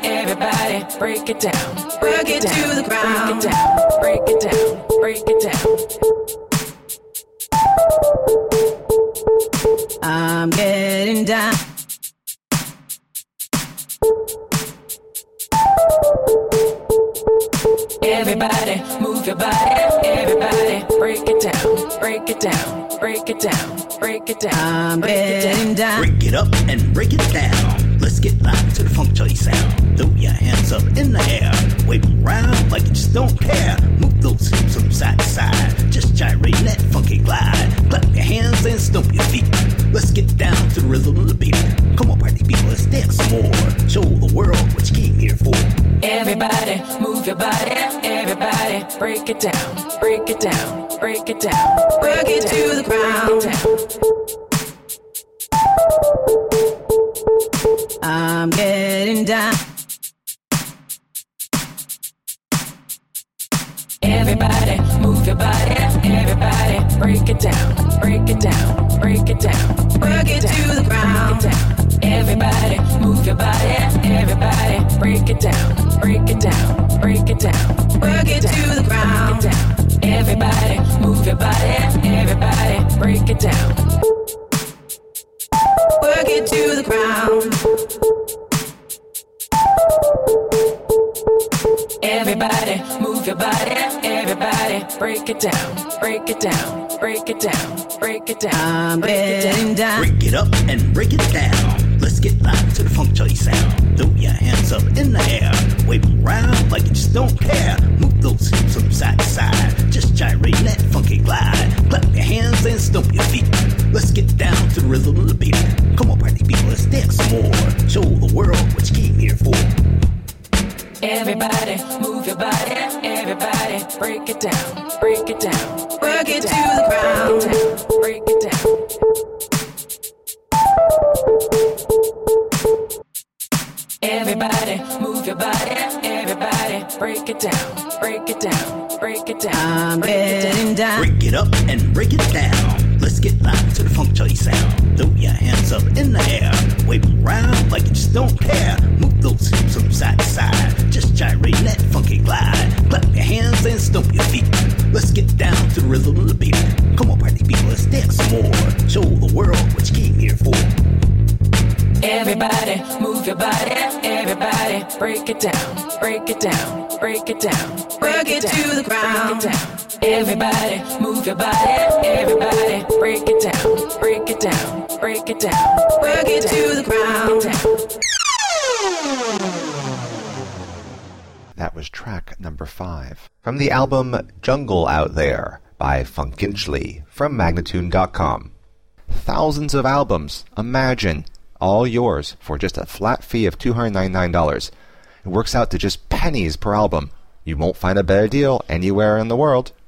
Everybody, break it down. Break it down to the ground. Break it down. Break it down. I'm getting down. Everybody, move your body. Everybody, break it down. Break it down. Break it down. Break it down. I'm getting down. Break it up and break it down. Let's get live to the funk joy sound. Throw your hands up in the air. Wave them around like you just don't care. Move those hips from side to side. Just gyrate that funky glide. Clap your hands and stomp your feet. Let's get down to the rhythm of the beat. Come on, party people, let's dance some more. Show the world what you came here for. Everybody, move your body. Everybody, break it down. Break it down. Break it down. Break it to the ground. I'm getting down. Everybody, move your body. Everybody, break it down. Break it down. Break it down. Break it to the ground. Everybody, move your body. Everybody, break it down. Break it down. Break it down. Break it to the ground. Everybody, move your body. Everybody, break it down. Work it to the ground. Everybody, move your body. Everybody, break it down. Break it down. Break it down. Break it down. I'm getting down. Break it up and break it down. Let's get live to the funk joy sound. Throw your hands up in the air. Wave them around like you just don't care. Move those hips from side to side. Just gyrate that funky glide. Clap your hands and stomp your feet. Let's get down to the rhythm of the beat. Come on, party people, let's dance some more. Show the world what you came here for. Everybody, move your body. Everybody, break it down. Break it down. Work it to the ground. Break it down. Everybody, move your body. Everybody, break it down. Break it down. Break it down. I'm getting down. Break it up and break it down. Let's get live to the funk joy sound. Throw your hands up in the air. Wave them around like you just don't care. Move those hips from side to side. Just gyrate that funky glide. Clap your hands and stomp your feet. Let's get down to the rhythm of the beat. Come on, party people, let's dance some more. Show the world what you came here for. Everybody, move your body. Everybody, break it down. Break it down. Break it down. Break it to the ground. Everybody, move your body. Everybody, break it down. Break it down. Break it down. Break it to the ground. That was track number 5 from the album Jungle Out There by Funkinchley from Magnatune.com. Thousands of albums, imagine, all yours for just a flat fee of $299. It works out to just pennies per album. You won't find a better deal anywhere in the world.